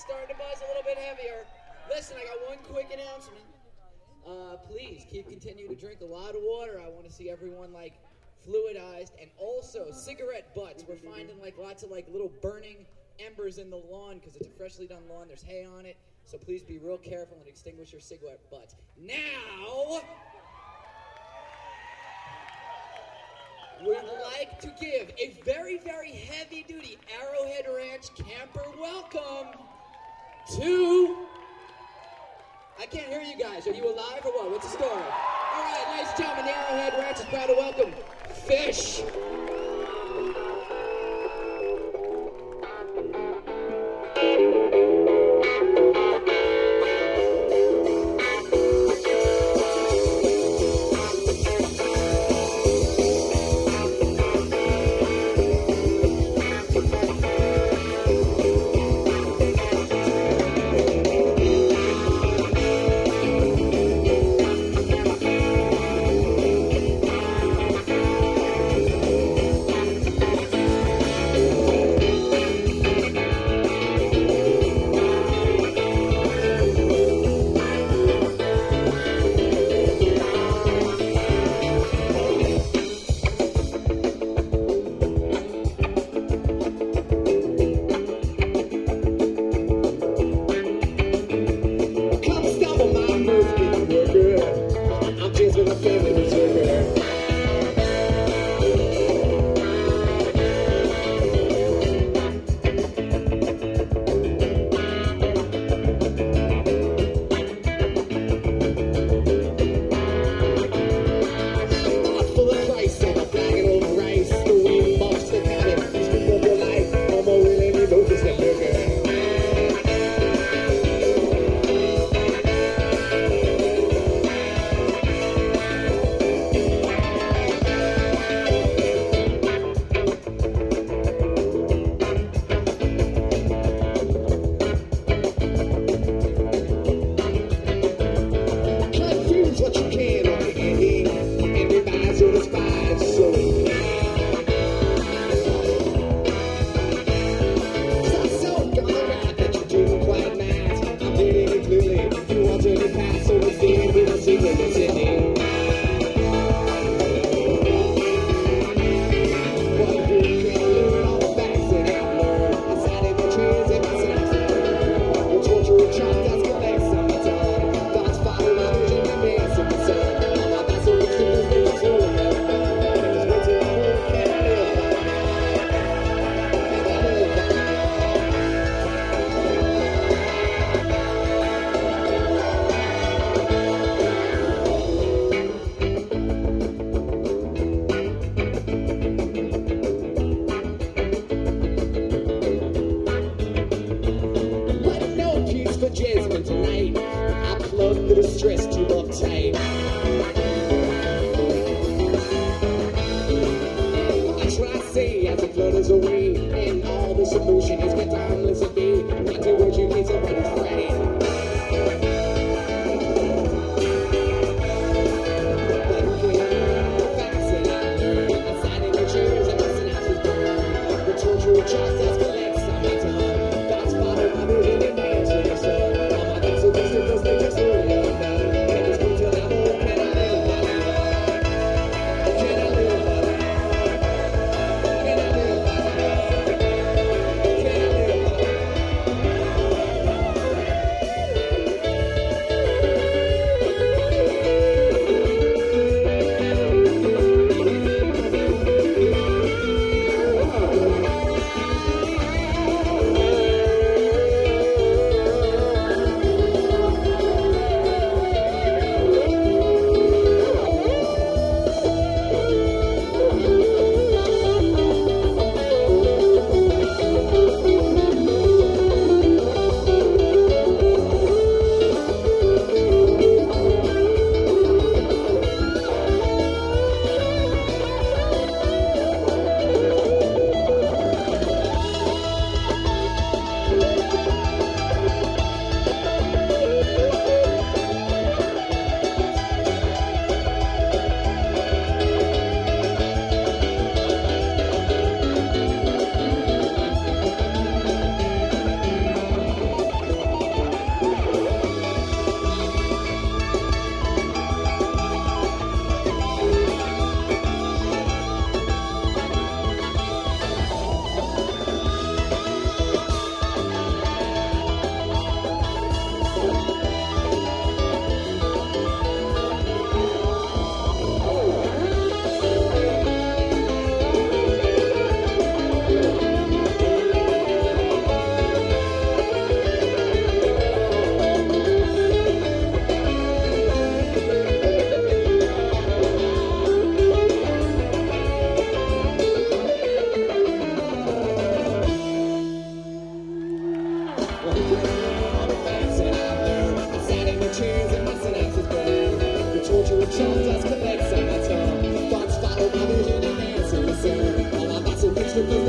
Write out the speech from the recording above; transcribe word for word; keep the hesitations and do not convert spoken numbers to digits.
starting to buzz a little bit heavier. Listen, I got one quick announcement. Uh, please keep continue to drink a lot of water. I want to see everyone like fluidized, and also cigarette butts. We're finding like lots of like little burning embers in the lawn because it's a freshly done lawn. There's hay on it, so please be real careful and extinguish your cigarette butts. Now, we'd like to give a very, very heavy-duty Arrowhead Ranch camper welcome to... I can't hear you guys. Are you alive or what? What's the story? All right, ladies and gentlemen, the Arrowhead Ranch is proud to welcome Fish. Well, we put all the facts and out there. I'm sat in the chairs and my synapses burn. The torture of chums just collects on my tongue. Thoughts follow my vision and answer the sun. All my thoughts are mixed with